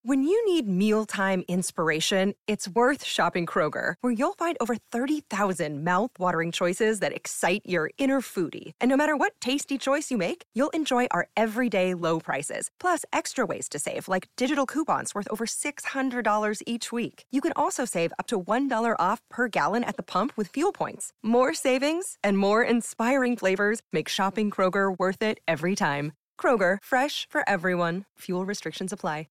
When you need mealtime inspiration, it's worth shopping Kroger, where you'll find over 30,000 mouth-watering choices that excite your inner foodie. And no matter what tasty choice you make, you'll enjoy our everyday low prices, plus extra ways to save, like digital coupons worth over $600 each week. You can also save up to $1 off per gallon at the pump with fuel points. More savings and more inspiring flavors make shopping Kroger worth it every time. Kroger, fresh for everyone. Fuel restrictions apply.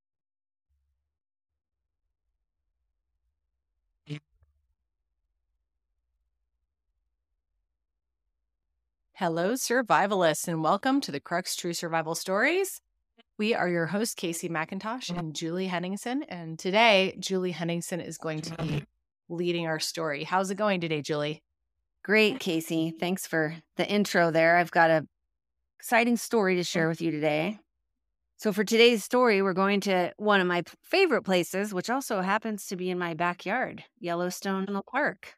Hello, survivalists, and welcome to the Crux True Survival Stories. We are your hosts, Casey McIntosh and Julie Henningsen. And today, Julie Henningsen is going to be leading our story. How's it going today, Julie? Great, Casey. Thanks for the intro there. I've got an exciting story to share with you today. So for today's story, we're going to one of my favorite places, which also happens to be in my backyard, Yellowstone National Park.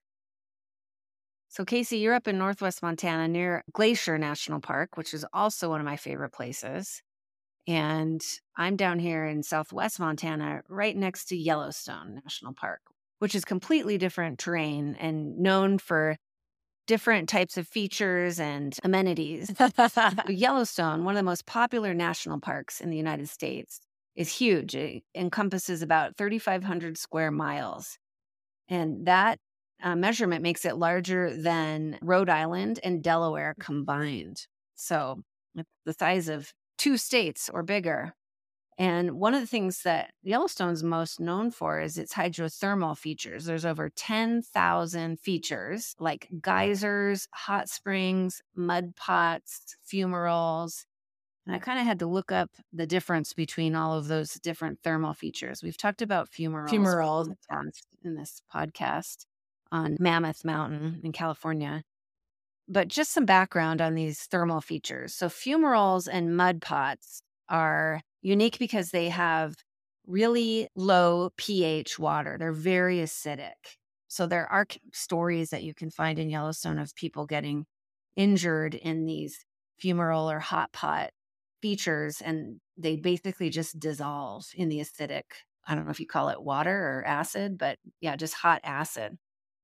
So Casey, you're up in Northwest Montana near Glacier National Park, which is also one of my favorite places. And I'm down here in Southwest Montana, right next to Yellowstone National Park, which is completely different terrain and known for different types of features and amenities. Yellowstone, one of the most popular national parks in the United States, is huge. It encompasses about 3,500 square miles. And that measurement makes it larger than Rhode Island and Delaware combined. So it's the size of 2 states or bigger. And one of the things that Yellowstone's most known for is its hydrothermal features. There's over 10,000 features like geysers, hot springs, mud pots, fumaroles. And I kind of had to look up the difference between all of those different thermal features. We've talked about fumaroles in this podcast on Mammoth Mountain in California. But just some background on these thermal features. So fumaroles and mud pots are unique because they have really low pH water. They're very acidic. So there are stories that you can find in Yellowstone of people getting injured in these fumarole or hot pot features, and they basically just dissolve in the acidic, I don't know if you call it water or acid, but yeah, just hot acid.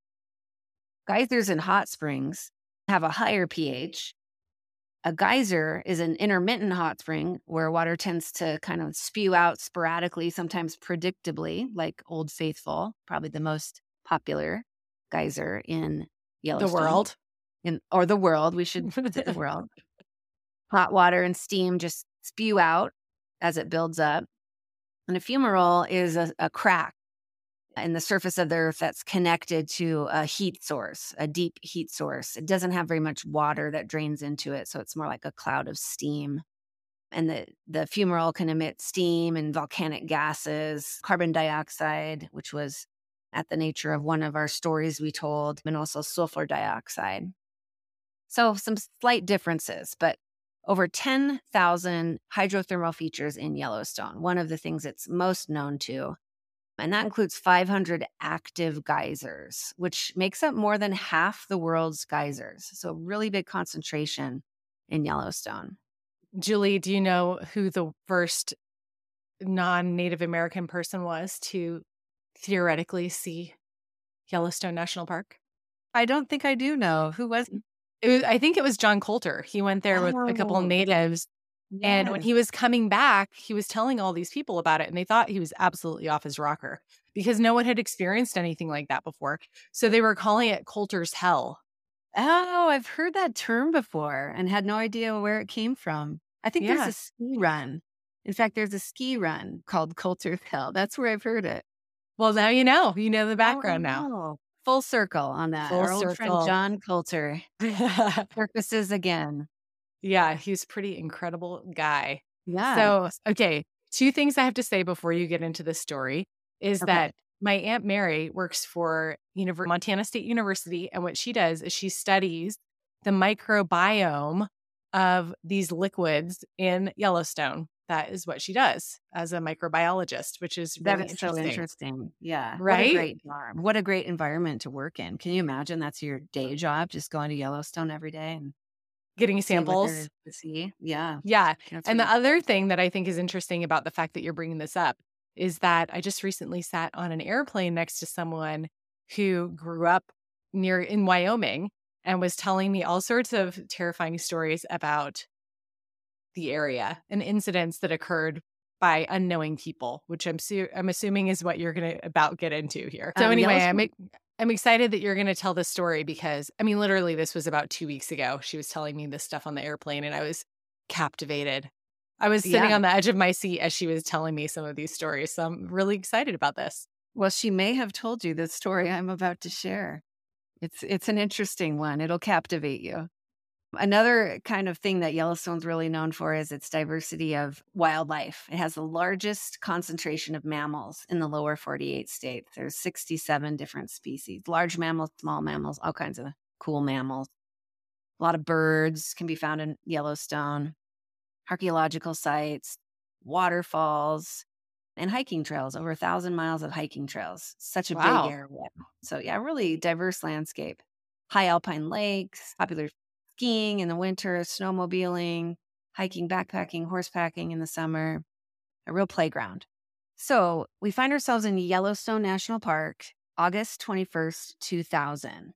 Geysers and hot springs have a higher pH. A geyser is an intermittent hot spring where water tends to kind of spew out sporadically, sometimes predictably, like Old Faithful, probably the most popular geyser in Yellowstone. The world. We should say the world. Hot water and steam just spew out as it builds up. And a fumarole is a crack in the surface of the earth that's connected to a heat source, a deep heat source. It doesn't have very much water that drains into it, so it's more like a cloud of steam. And the fumarole can emit steam and volcanic gases, carbon dioxide, which was at the nature of one of our stories we told, and also sulfur dioxide. So some slight differences, but over 10,000 hydrothermal features in Yellowstone, one of the things it's most known to. And that includes 500 active geysers, which makes up more than half the world's geysers. So really big concentration in Yellowstone. Julie, do you know who the first non-Native American person was to theoretically see Yellowstone National Park? I don't think I do know. Who was it? I think it was John Coulter. He went there with a couple of natives. Yes. And when he was coming back, he was telling all these people about it, and they thought he was absolutely off his rocker because no one had experienced anything like that before. So they were calling it Coulter's Hell. Oh, I've heard that term before and had no idea where it came from. I think there's a ski run. In fact, there's a ski run called Coulter's Hell. That's where I've heard it. Well, now you know. You know the background now. Full circle on that. Our old friend John Coulter. Circuses again. Yeah, he's a pretty incredible guy. Yeah. So, okay, 2 things I have to say before you get into this story is that my Aunt Mary works for Montana State University, and what she does is she studies the microbiome of these liquids in Yellowstone. That is what she does as a microbiologist, which is really interesting. So interesting. Yeah. Right? What a great environment to work in. Can you imagine that's your day job, just going to Yellowstone every day and getting samples? See? Yeah. Yeah. And the other thing that I think is interesting about the fact that you're bringing this up is that I just recently sat on an airplane next to someone who grew up near in Wyoming and was telling me all sorts of terrifying stories about the area and incidents that occurred by unknowing people, which I'm assuming is what you're going to about get into here. So anyway, I'm excited that you're going to tell this story because, I mean, literally this was about 2 weeks ago. She was telling me this stuff on the airplane and I was captivated. I was sitting on the edge of my seat as she was telling me some of these stories. So I'm really excited about this. Well, she may have told you the story I'm about to share. It's an interesting one. It'll captivate you. Another kind of thing that Yellowstone's really known for is its diversity of wildlife. It has the largest concentration of mammals in the lower 48 states. There's 67 different species, large mammals, small mammals, all kinds of cool mammals. A lot of birds can be found in Yellowstone, archaeological sites, waterfalls, and hiking trails, over 1,000 miles of hiking trails. Such a big area. So yeah, really diverse landscape. High alpine lakes, popular skiing in the winter, snowmobiling, hiking, backpacking, horsepacking in the summer, a real playground. So we find ourselves in Yellowstone National Park, August 21st, 2000.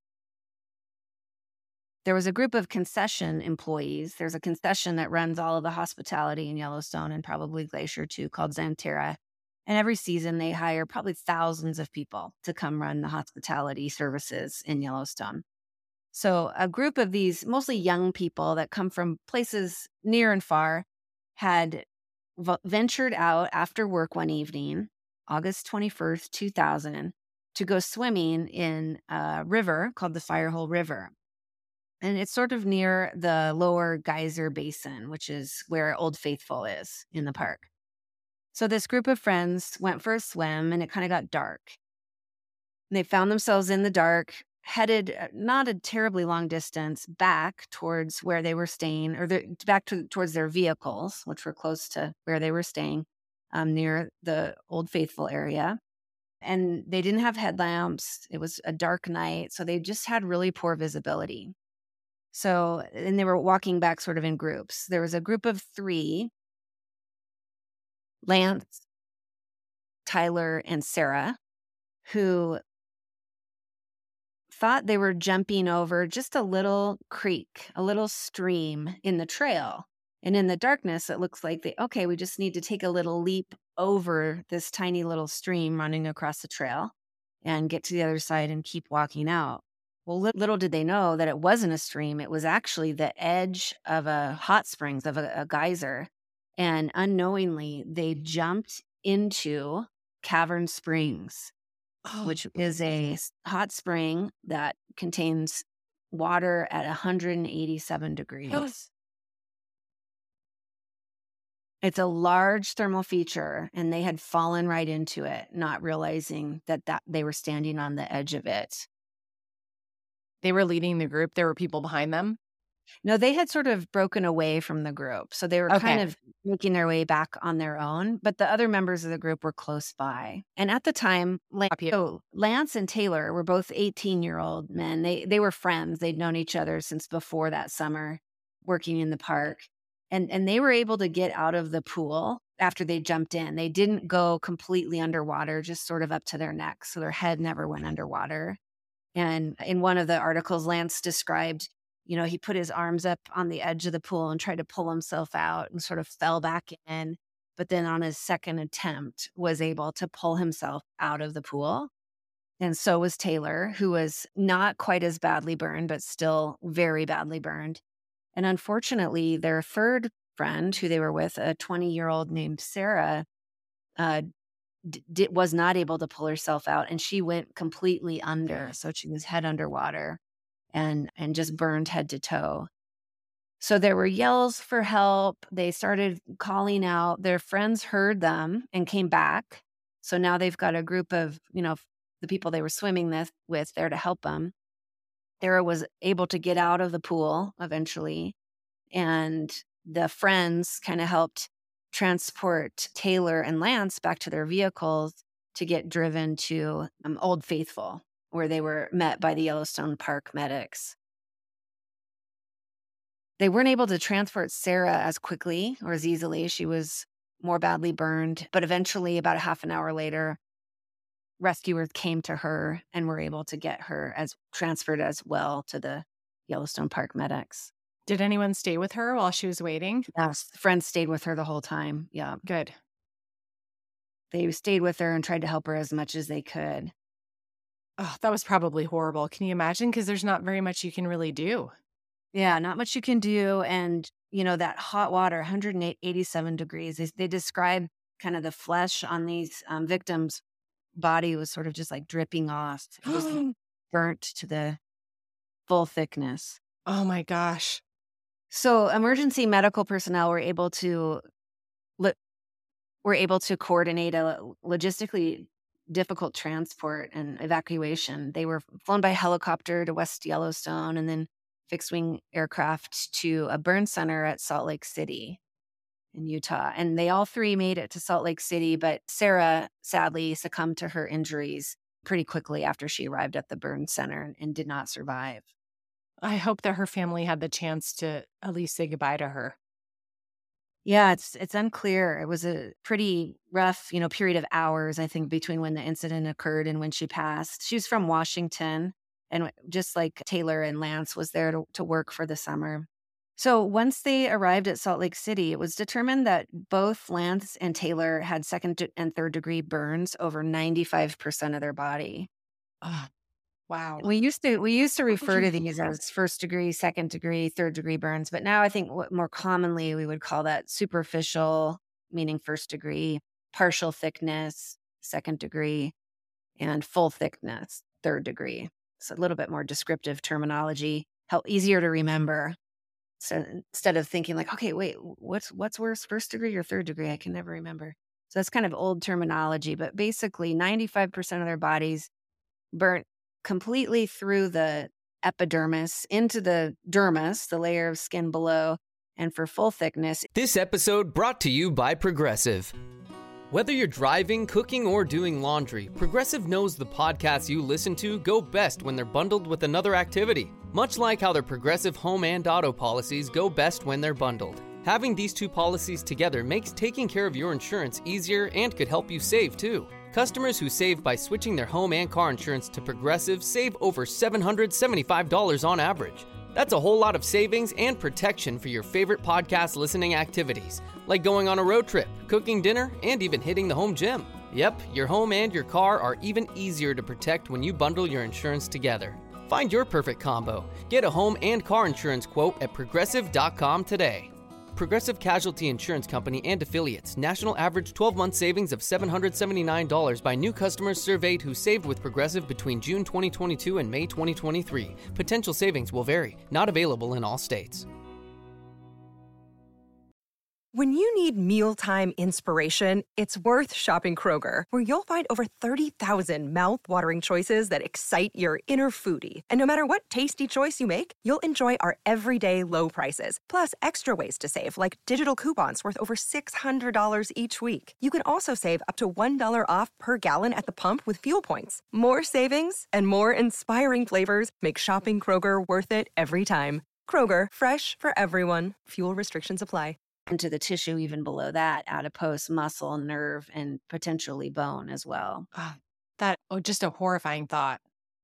There was a group of concession employees. There's a concession that runs all of the hospitality in Yellowstone and probably Glacier too, called Xanterra. And every season they hire probably thousands of people to come run the hospitality services in Yellowstone. So a group of these mostly young people that come from places near and far had ventured out after work one evening, August 21st, 2000, to go swimming in a river called the Firehole River. And it's sort of near the lower geyser basin, which is where Old Faithful is in the park. So this group of friends went for a swim and it kind of got dark. And they found themselves in the dark, headed not a terribly long distance back towards where they were staying, or towards their vehicles, which were close to where they were staying, near the Old Faithful area. And they didn't have headlamps. It was a dark night, so they just had really poor visibility. So, and they were walking back sort of in groups. There was a group of 3, Lance, Tyler, and Sarah, who thought they were jumping over just a little creek, a little stream in the trail. And in the darkness, it looks like we just need to take a little leap over this tiny little stream running across the trail and get to the other side and keep walking out. Well, little did they know that it wasn't a stream. It was actually the edge of a hot springs, of a geyser. And unknowingly, they jumped into Cavern Springs, which is a hot spring that contains water at 187 degrees. It's a large thermal feature, and they had fallen right into it, not realizing that they were standing on the edge of it. They were leading the group. There were people behind them? No, they had sort of broken away from the group. So they were kind of making their way back on their own. But the other members of the group were close by. And at the time, Lance and Taylor were both 18-year-old men. They were friends. They'd known each other since before that summer, working in the park. And they were able to get out of the pool after they jumped in. They didn't go completely underwater, just sort of up to their necks. So their head never went underwater. And in one of the articles, Lance described, he put his arms up on the edge of the pool and tried to pull himself out and sort of fell back in. But then on his second attempt was able to pull himself out of the pool. And so was Taylor, who was not quite as badly burned, but still very badly burned. And unfortunately, their third friend who they were with, a 20-year-old named Sarah, was not able to pull herself out, and she went completely under. So she was head underwater and just burned head to toe. So there were yells for help. They started calling out. Their friends heard them and came back. So now they've got a group of, the people they were swimming with there to help them. Sarah was able to get out of the pool eventually, and the friends kind of helped transport Taylor and Lance back to their vehicles to get driven to Old Faithful, where they were met by the Yellowstone Park medics. They weren't able to transport Sarah as quickly or as easily. She was more badly burned. But eventually, about a half an hour later, rescuers came to her and were able to get her transferred as well to the Yellowstone Park medics. Did anyone stay with her while she was waiting? Yes, friends stayed with her the whole time. Yeah. Good. They stayed with her and tried to help her as much as they could. Oh, that was probably horrible. Can you imagine? Because there's not very much you can really do. Yeah, not much you can do. And, that hot water, 187 degrees, they describe kind of the flesh on these victims' body was sort of just like dripping off. It was burnt to the full thickness. Oh my gosh. So emergency medical personnel were able to coordinate a logistically difficult transport and evacuation. They were flown by helicopter to West Yellowstone and then fixed-wing aircraft to a burn center at Salt Lake City in Utah. And they all three made it to Salt Lake City, but Sarah sadly succumbed to her injuries pretty quickly after she arrived at the burn center and did not survive. I hope that her family had the chance to at least say goodbye to her. Yeah, it's unclear. It was a pretty rough, period of hours, I think, between when the incident occurred and when she passed. She was from Washington, and just like Taylor and Lance was there to work for the summer. So once they arrived at Salt Lake City, it was determined that both Lance and Taylor had second and third degree burns over 95% of their body. Oh, wow. We used to refer to these as first degree, second degree, third degree burns, but now I think what more commonly we would call that superficial, meaning first degree, partial thickness, second degree, and full thickness, third degree. It's a little bit more descriptive terminology, easier to remember. So instead of thinking like, okay, wait, what's worse, first degree or third degree? I can never remember. So that's kind of old terminology, but basically 95% of their bodies burnt completely through the epidermis into the dermis, the layer of skin below, and for full thickness. This episode brought to you by Progressive. Whether you're driving, cooking, or doing laundry, Progressive knows the podcasts you listen to go best when they're bundled with another activity. Much like how their Progressive home and auto policies go best when they're bundled. Having these two policies together makes taking care of your insurance easier and could help you save, too. Customers who save by switching their home and car insurance to Progressive save over $775 on average. That's a whole lot of savings and protection for your favorite podcast listening activities, like going on a road trip, cooking dinner, and even hitting the home gym. Yep, your home and your car are even easier to protect when you bundle your insurance together. Find your perfect combo. Get a home and car insurance quote at Progressive.com today. Progressive Casualty Insurance Company and Affiliates. National average 12-month savings of $779 by new customers surveyed who saved with Progressive between June 2022 and May 2023. Potential savings will vary. Not available in all states. When you need mealtime inspiration, it's worth shopping Kroger, where you'll find over 30,000 mouth-watering choices that excite your inner foodie. And no matter what tasty choice you make, you'll enjoy our everyday low prices, plus extra ways to save, like digital coupons worth over $600 each week. You can also save up to $1 off per gallon at the pump with fuel points. More savings and more inspiring flavors make shopping Kroger worth it every time. Kroger, fresh for everyone. Fuel restrictions apply. Into the tissue even below that, adipose, muscle, nerve, and potentially bone as well. Just a horrifying thought.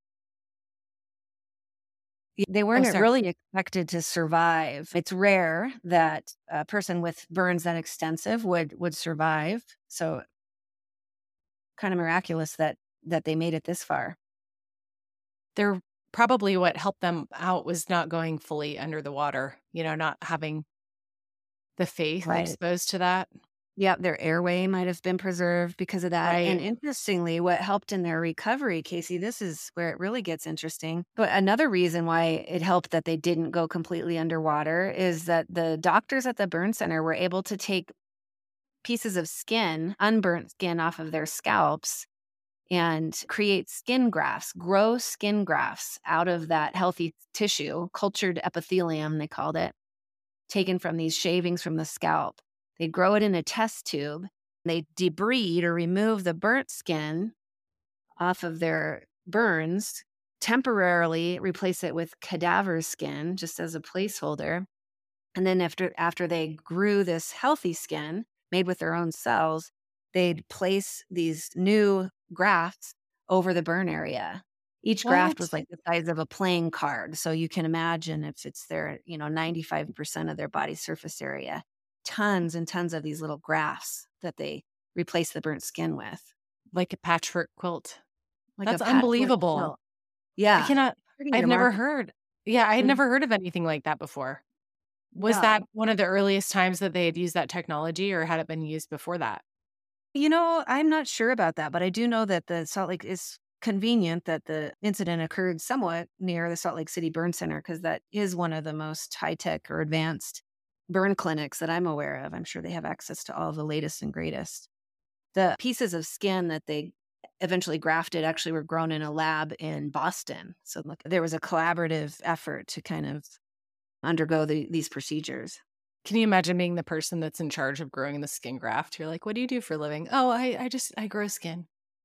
They weren't really expected to survive. It's rare that a person with burns that extensive would survive. So kind of miraculous that they made it this far. They're probably what helped them out was not going fully under the water, not having the faith exposed to that. Yeah, their airway might have been preserved because of that. Right. And interestingly, what helped in their recovery, Casey, this is where it really gets interesting. But another reason why it helped that they didn't go completely underwater is that the doctors at the burn center were able to take pieces of skin, unburnt skin off of their scalps and create skin grafts, grow skin grafts out of that healthy tissue, cultured epithelium, they called it, taken from these shavings from the scalp. They grow it in a test tube. They debride or remove the burnt skin off of their burns, temporarily replace it with cadaver skin just as a placeholder. And then after they grew this healthy skin, made with their own cells, they'd place these new grafts over the burn area. Each graft What? was like the size of a playing card. So you can imagine if it's their, 95% of their body surface area, tons and tons of these little grafts that they replace the burnt skin with. Like a patchwork quilt. Like That's a patchwork unbelievable. quilt. I Yeah. cannot, Pretty I've never remarkable. heard. Yeah, I had Mhm. never heard of anything like that before. Was No. that one of the earliest times that they had used that technology, or had it been used before that? I'm not sure about that, but I do know that the Salt Lake is convenient that the incident occurred somewhat near the Salt Lake City Burn Center because that is one of the most high tech or advanced burn clinics that I'm aware of. I'm sure they have access to all of the latest and greatest. The pieces of skin that they eventually grafted actually were grown in a lab in Boston. So look, there was a collaborative effort to kind of undergo these procedures. Can you imagine being the person that's in charge of growing the skin graft? You're like, what do you do for a living? Oh, I grow skin.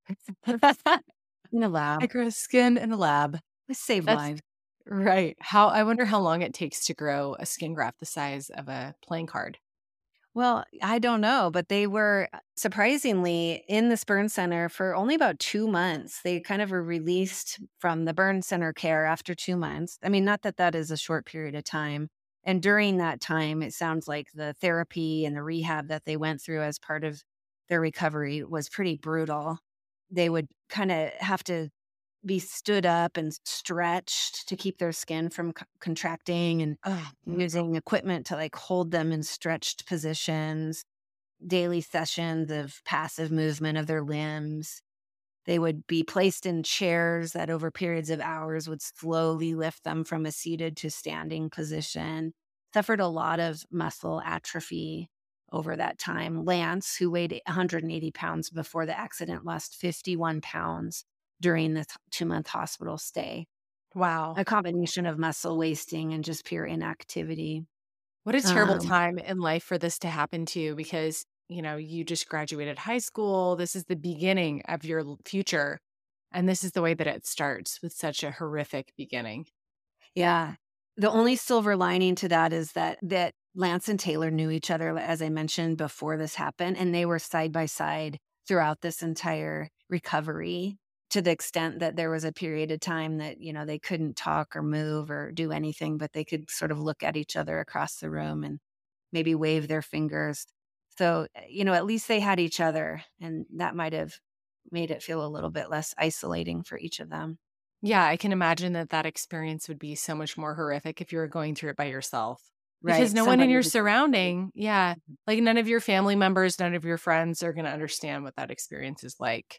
In a lab. I grow skin in a lab. I saved That's lives. right. I wonder how long it takes to grow a skin graft the size of a playing card. Well, I don't know, but they were surprisingly in this burn center for only about 2 months. They kind of were released from the burn center care after 2 months. I mean, not that that is a short period of time. And during that time, it sounds like the therapy and the rehab that they went through as part of their recovery was pretty brutal. They would kind of have to be stood up and stretched to keep their skin from contracting and using equipment to like hold them in stretched positions, daily sessions of passive movement of their limbs. They would be placed in chairs that over periods of hours would slowly lift them from a seated to standing position. Suffered a lot of muscle atrophy over that time. Lance, who weighed 180 pounds before the accident, lost 51 pounds during this 2-month hospital stay. Wow. A combination of muscle wasting and just pure inactivity. What a terrible Um, time in life for this to happen to you because, you just graduated high school. This is the beginning of your future. And this is the way that it starts with such a horrific beginning. Yeah. The only silver lining to that is that Lance and Taylor knew each other, as I mentioned before this happened, and they were side by side throughout this entire recovery to the extent that there was a period of time that, they couldn't talk or move or do anything, but they could sort of look at each other across the room and maybe wave their fingers. So, at least they had each other, and that might have made it feel a little bit less isolating for each of them. Yeah, I can imagine that experience would be so much more horrific if you were going through it by yourself. Because Right. no one in Somebody your to surrounding, like none of your family members, none of your friends are going to understand what that experience is like.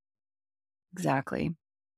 Exactly.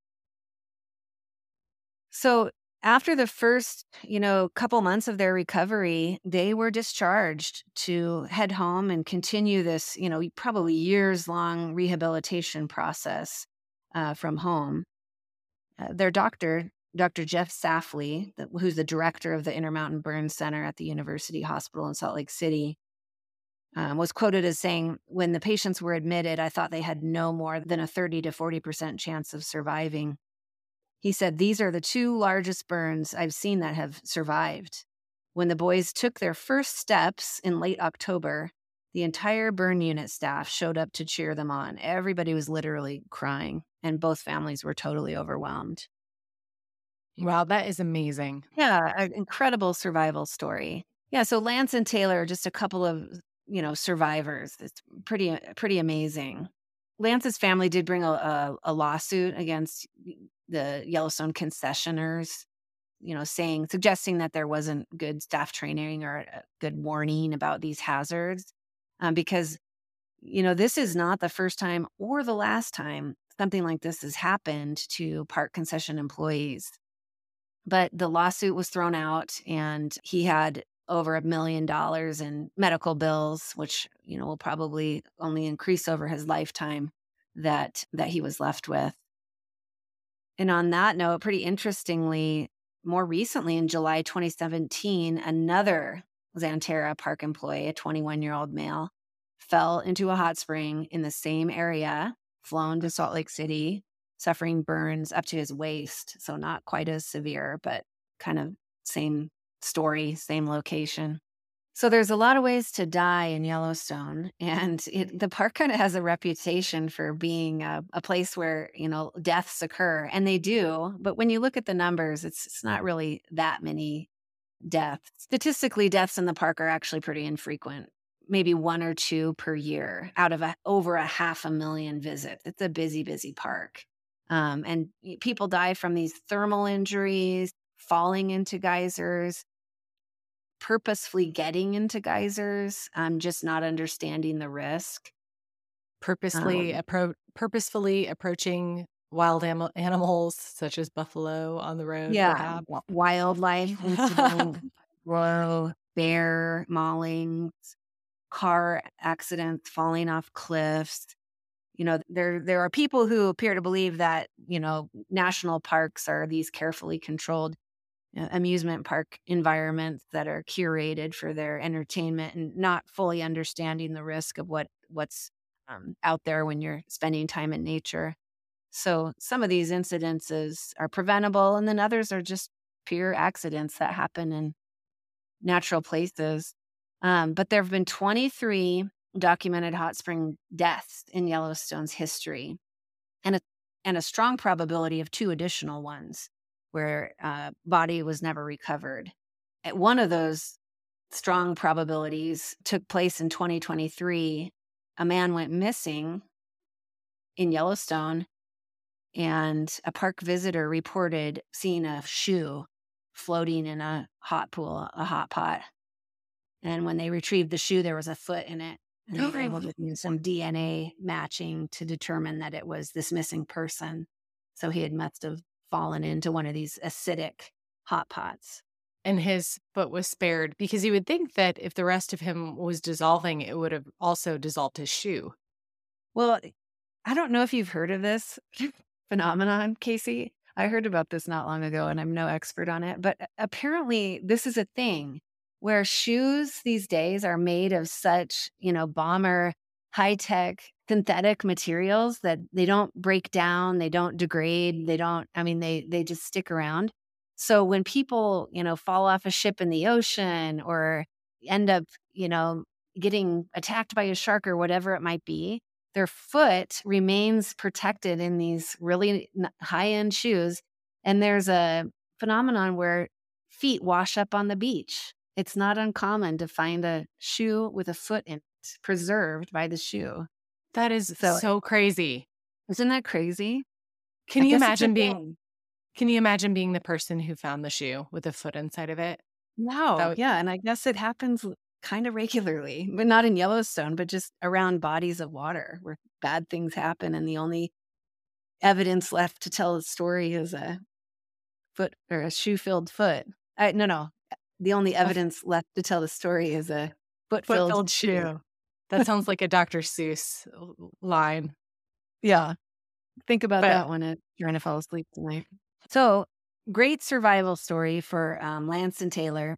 So after the first, couple months of their recovery, they were discharged to head home and continue this, probably years long rehabilitation process from home. Their doctor, Dr. Jeff Safley, who's the director of the Intermountain Burn Center at the University Hospital in Salt Lake City, was quoted as saying, when the patients were admitted, I thought they had no more than a 30 to 40% chance of surviving. He said, these are the two largest burns I've seen that have survived. When the boys took their first steps in late October, the entire burn unit staff showed up to cheer them on. Everybody was literally crying, and both families were totally overwhelmed. Wow, that is amazing. Yeah, an incredible survival story. Yeah, so Lance and Taylor are just a couple of, survivors. It's pretty amazing. Lance's family did bring a lawsuit against the Yellowstone concessioners, suggesting that there wasn't good staff training or a good warning about these hazards. Because, this is not the first time or the last time something like this has happened to park concession employees. But the lawsuit was thrown out, and he had over $1 million in medical bills, which, will probably only increase over his lifetime that he was left with. And on that note, pretty interestingly, more recently in July 2017, another Xanterra Park employee, a 21-year-old male, fell into a hot spring in the same area, flown to Salt Lake City, suffering burns up to his waist. So not quite as severe, but kind of same story, same location. So there's a lot of ways to die in Yellowstone, and the park kind of has a reputation for being a place where, deaths occur, and they do. But when you look at the numbers, it's not really that many deaths. Statistically, deaths in the park are actually pretty infrequent, maybe 1 or 2 per year out of over 500,000 visits. It's a busy, busy park. And people die from these thermal injuries, falling into geysers, purposefully getting into geysers, just not understanding the risk. Purposefully approaching wild animals such as buffalo on the road. Yeah, wildlife, bear maulings, car accidents, falling off cliffs. There are people who appear to believe that, national parks are these carefully controlled amusement park environments that are curated for their entertainment, and not fully understanding the risk of what's out there when you're spending time in nature. So some of these incidences are preventable, and then others are just pure accidents that happen in natural places. But there have been 23 documented hot spring deaths in Yellowstone's history, and a strong probability of 2 additional ones where body was never recovered. One of those strong probabilities took place in 2023. A man went missing in Yellowstone, and a park visitor reported seeing a shoe floating in a hot pot. And when they retrieved the shoe, there was a foot in it. And they were able to do some DNA matching to determine that it was this missing person. So he must have fallen into one of these acidic hot pots. And his foot was spared, because you would think that if the rest of him was dissolving, it would have also dissolved his shoe. Well, I don't know if you've heard of this phenomenon, Casey. I heard about this not long ago, and I'm no expert on it. But apparently this is a thing where shoes these days are made of such, bomber, high-tech, synthetic materials that they don't break down, they don't degrade, they just stick around. So when people, fall off a ship in the ocean or end up, getting attacked by a shark or whatever it might be, their foot remains protected in these really high-end shoes. And there's a phenomenon where feet wash up on the beach. It's not uncommon to find a shoe with a foot in it, preserved by the shoe. That is so crazy. Isn't that crazy? Can you imagine being the person who found the shoe with a foot inside of it? No. Yeah. And I guess it happens kind of regularly, but not in Yellowstone, but just around bodies of water where bad things happen. And the only evidence left to tell the story is a foot or a shoe-filled foot. The only evidence left to tell the story is a foot-filled shoe. That sounds like a Dr. Seuss line. Yeah. Think about that one if you're going to fall asleep tonight. So, great survival story for Lance and Taylor.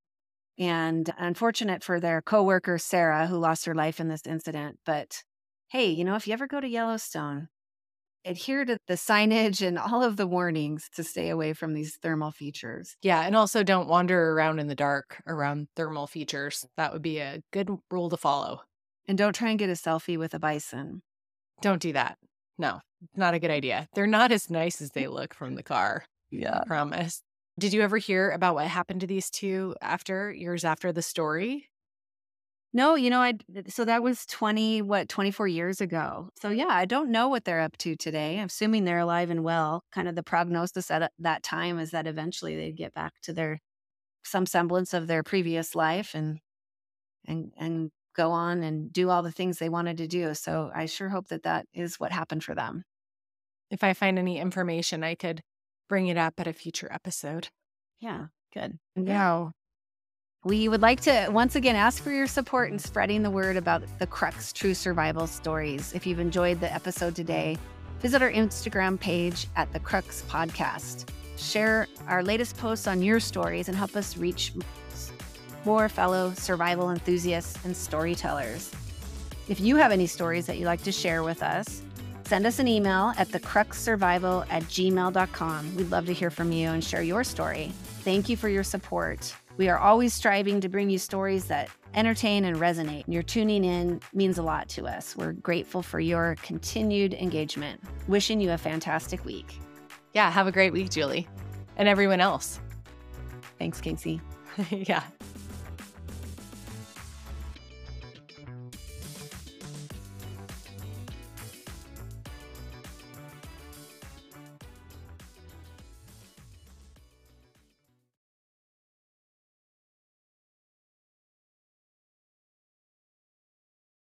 And unfortunate for their coworker, Sarah, who lost her life in this incident. But hey, if you ever go to Yellowstone, adhere to the signage and all of the warnings to stay away from these thermal features. Yeah, and also don't wander around in the dark around thermal features. That would be a good rule to follow. And don't try and get a selfie with a bison. Don't do that. No, not a good idea. They're not as nice as they look from the car. Yeah. I promise. Did you ever hear about what happened to these two years after the story? No, so that was 24 years ago. So yeah, I don't know what they're up to today. I'm assuming they're alive and well. Kind of the prognosis at that time is that eventually they'd get back to some semblance of their previous life and go on and do all the things they wanted to do. So I sure hope that is what happened for them. If I find any information, I could bring it up at a future episode. Yeah, good. Now, we would like to once again ask for your support in spreading the word about the Crux True Survival Stories. If you've enjoyed the episode today, visit our Instagram page at The Crux Podcast. Share our latest posts on your stories and help us reach more fellow survival enthusiasts and storytellers. If you have any stories that you'd like to share with us, send us an email at thecruxsurvival@gmail.com. We'd love to hear from you and share your story. Thank you for your support. We are always striving to bring you stories that entertain and resonate. Your tuning in means a lot to us. We're grateful for your continued engagement. Wishing you a fantastic week. Yeah, have a great week, Julie. And everyone else. Thanks, Casey. Yeah.